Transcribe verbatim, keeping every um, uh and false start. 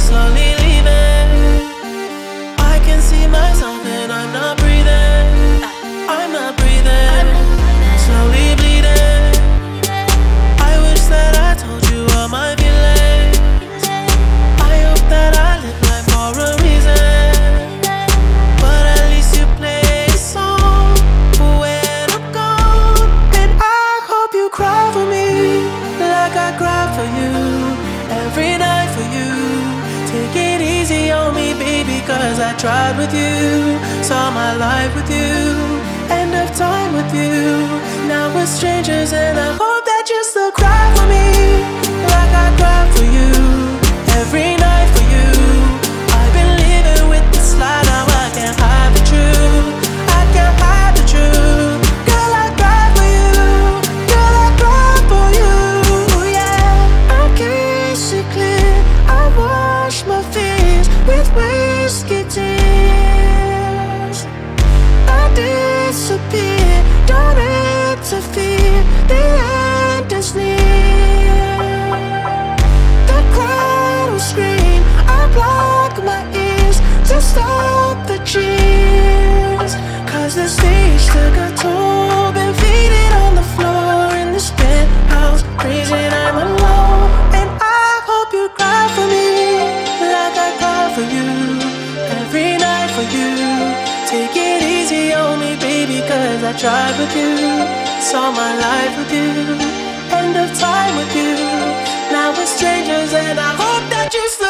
slowly leaving. I can see myself and I'm not breathing. I'm not breathing. Slowly bleeding. I wish that I told you all my feelings. I hope that I live life for a reason. But at least you play a song when I'm gone. And I hope you cry for me like I cry for you. Every night for you. Take it easy on me, baby, cause I tried with you. Saw my life with you. End of time with you. Now we're strangers and I hope that you still cry for me like I cry for you. Every night for you. I've been living with this lie, now I can't hide the truth. I can't hide the truth. Girl, I cry for you. Girl, I cry for you. Yeah, I kiss it clear. I wash my fears with whiskey tears. I disappear, don't interfere. The end is near. The crowd will scream. I block my ears to stop the cheers. Cause the stage took a toll. Been faded on the floor in this penthouse. Crazy, I'm alone. And I hope you cry for me like I cry for you. Every night for you. Take it easy on me, baby, cause I tried with you. Saw my life with you. End of time with you. Now we're strangers and I hope that you still